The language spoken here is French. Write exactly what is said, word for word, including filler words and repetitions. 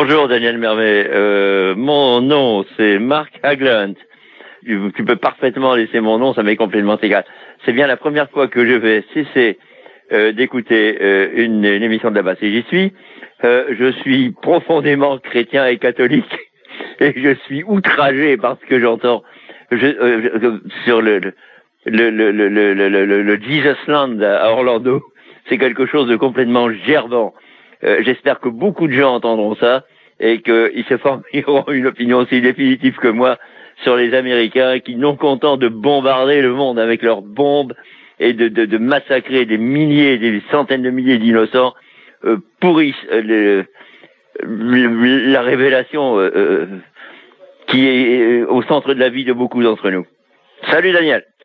Bonjour Daniel Mermet, euh, mon nom c'est Mark Hagland. Tu, tu peux parfaitement laisser mon nom, ça m'est complètement égal. C'est bien la première fois que je vais cesser euh, d'écouter euh, une, une émission de la basse et j'y suis. Euh, je suis profondément chrétien et catholique et je suis outragé par ce que j'entends je, euh, je, sur le, le, le, le, le, le, le, le Jesus Land à Orlando. C'est quelque chose de complètement gerbant. Euh, j'espère que beaucoup de gens entendront ça et qu'ils se formeront une opinion aussi définitive que moi sur les Américains qui, non contents de bombarder le monde avec leurs bombes et de, de, de massacrer des milliers, des centaines de milliers d'innocents, euh, pourrissent euh, le, la révélation euh, euh, qui est au centre de la vie de beaucoup d'entre nous. Salut Daniel.